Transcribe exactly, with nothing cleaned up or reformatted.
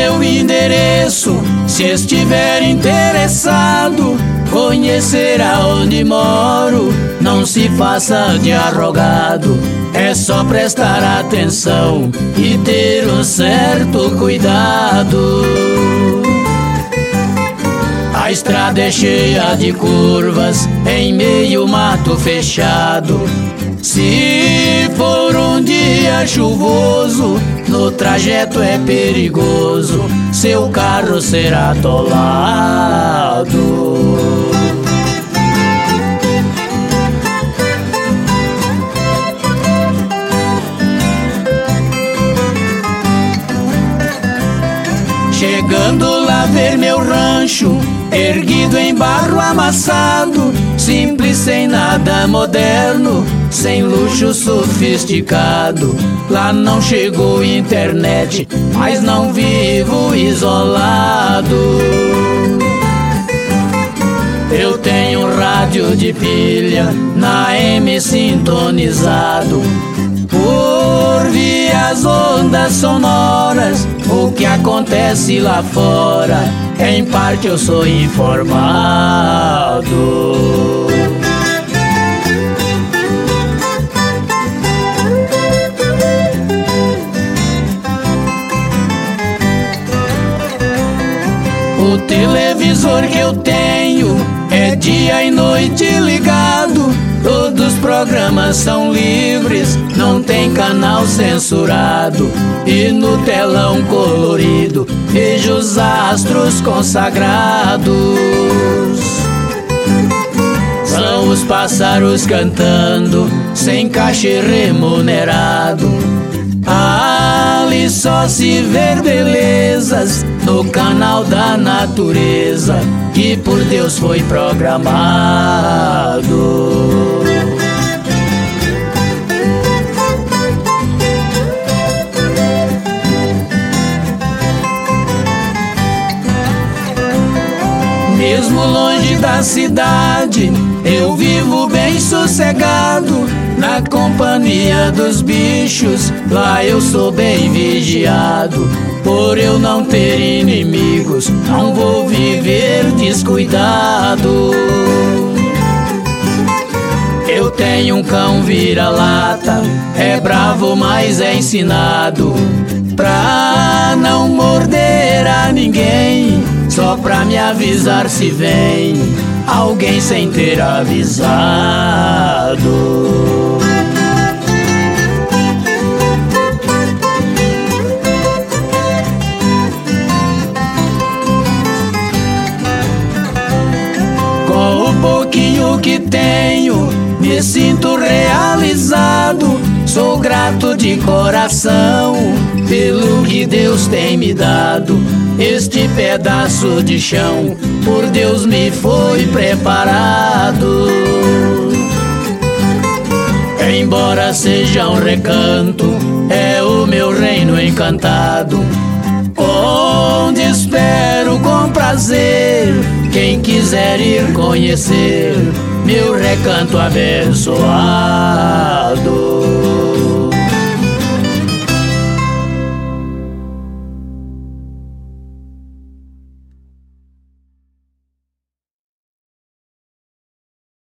meu endereço, se estiver interessado, conhecer aonde moro. Não se faça de arrogado, é só prestar atenção e ter um certo cuidado. A estrada é cheia de curvas, em meio mato fechado. Se for um dia chuvoso, no trajeto é perigoso, seu carro será atolado. Chegando lá ver meu rancho, erguido em barro amassado, simples, sem nada moderno, sem luxo sofisticado. Lá não chegou internet, mas não vivo isolado. Eu tenho um rádio de pilha na M sintonizado. Por via as ondas sonoras, o que acontece lá fora, em parte eu sou informado. O televisor que eu tenho é dia e noite ligado. Todos os programas são livres, não tem canal censurado. E no telão colorido vejo os astros consagrados. São os pássaros cantando, sem cachê remunerado. Ali só se vê belezas no canal da natureza, que por Deus foi programado. Mesmo longe da cidade, eu vivo bem sossegado, na companhia dos bichos, lá eu sou bem vigiado. Por eu não ter inimigos, não vou viver descuidado. Eu tenho um cão vira-lata, é bravo, mas é ensinado pra não morder a ninguém, só pra me avisar se vem alguém sem ter avisado. Com o pouquinho que tenho, me sinto realizado. Sou grato de coração pelo que Deus tem me dado. Este pedaço de chão por Deus me foi preparado. Embora seja um recanto, é o meu reino encantado, onde espero com prazer quem quiser ir conhecer meu recanto abençoado.